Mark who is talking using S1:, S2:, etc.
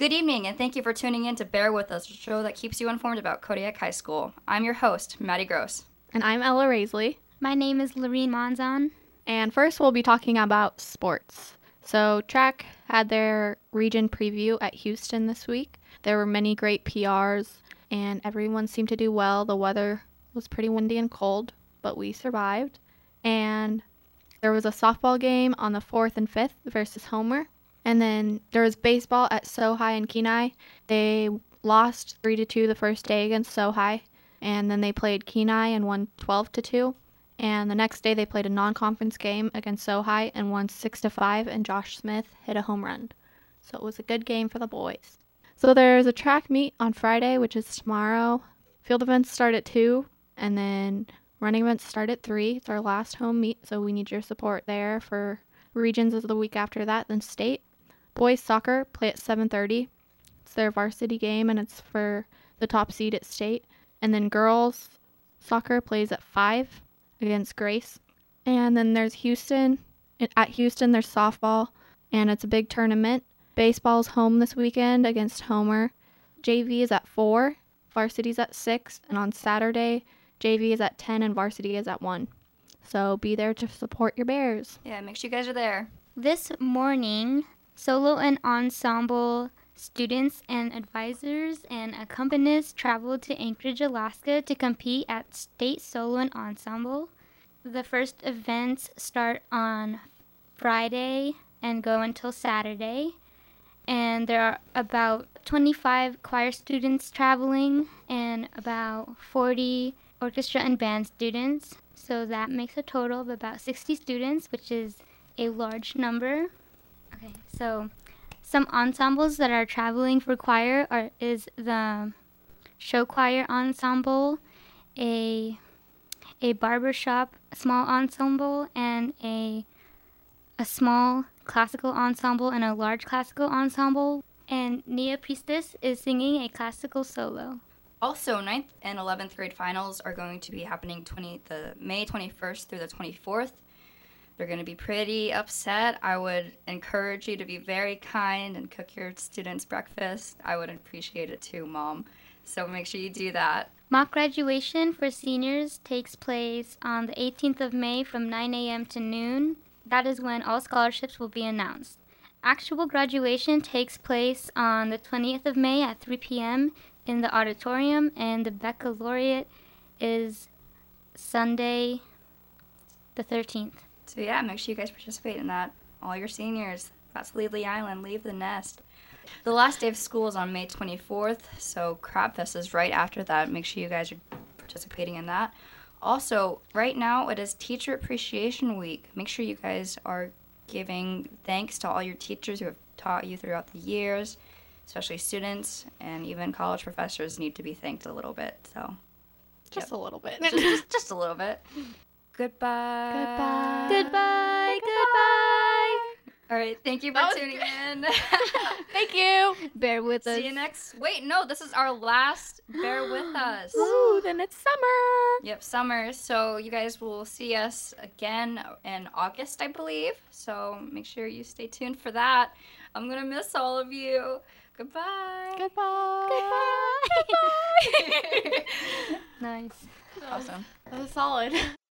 S1: Good evening, and thank you for tuning in to Bear With Us, a show that keeps you informed about Kodiak High School. I'm your host, Maddie Gross.
S2: And I'm Ella Raisley.
S3: My name is Lorene Monzon.
S2: And first we'll be talking about sports. So track had their region preview at Houston this week. There were many great PRs, and everyone seemed to do well. The weather was pretty windy and cold, but we survived. And there was a softball game on the 4th and 5th versus Homer. And then there was baseball at Sohai and Kenai. They lost 3-2 the first day against Sohai. And then they played Kenai and won 12-2. And the next day they played a non-conference game against Sohai and won 6-5. And Josh Smith hit a home run. So it was a good game for the boys. So there's a track meet on Friday, which is tomorrow. Field events start at 2. And then running events start at 3. It's our last home meet, so we need your support there. For regions is the week after that, then state. Boys soccer play at 7:30. It's their varsity game, and it's for the top seed at state. And then girls soccer plays at 5 against Grace. And then there's Houston. At Houston, there's softball, and it's a big tournament. Baseball's home this weekend against Homer. JV is at 4, varsity's at 6, and on Saturday, JV is at 10 and varsity is at 1. So be there to support your Bears.
S1: Yeah, make sure you guys are there.
S3: This morning, solo and ensemble students and advisors and accompanists traveled to Anchorage, Alaska to compete at State Solo and Ensemble. The first events start on Friday and go until Saturday. And there are about 25 choir students traveling and about 40 orchestra and band students. So that makes a total of about 60 students, which is a large number. Okay, so some ensembles that are traveling for choir is the show choir ensemble, a barbershop small ensemble, and a small classical ensemble and a large classical ensemble. And Nia Priestess is singing a classical solo.
S1: Also, 9th and 11th grade finals are going to be happening the May 21st through the 24th. They're going to be pretty upset. I would encourage you to be very kind and cook your students breakfast. I would appreciate it too, Mom. So make sure you do that.
S3: Mock graduation for seniors takes place on the 18th of May from 9 a.m. to noon. That is when all scholarships will be announced. Actual graduation takes place on the 20th of May at 3 p.m. in the auditorium, and the baccalaureate is Sunday the 13th.
S1: So yeah, make sure you guys participate in that. All your seniors, that's Leave the Island, Leave the Nest. The last day of school is on May 24th, so Crab Fest is right after that. Make sure you guys are participating in that. Also, right now it is Teacher Appreciation Week. Make sure you guys are giving thanks to all your teachers who have taught you throughout the years, especially students, and even college professors need to be thanked a little bit. So,
S2: Just a little bit.
S1: just a little bit. Goodbye.
S2: Goodbye.
S3: Goodbye. Goodbye.
S1: All right, thank you for tuning in.
S2: Thank you.
S3: Bear with us.
S1: See you next. Wait, no, this is our last Bear With Us.
S2: Ooh, then it's summer.
S1: Yep, summer. So you guys will see us again in August, I believe. So make sure you stay tuned for that. I'm gonna miss all of you. Goodbye.
S2: Goodbye.
S3: Nice.
S1: Awesome.
S2: That was solid.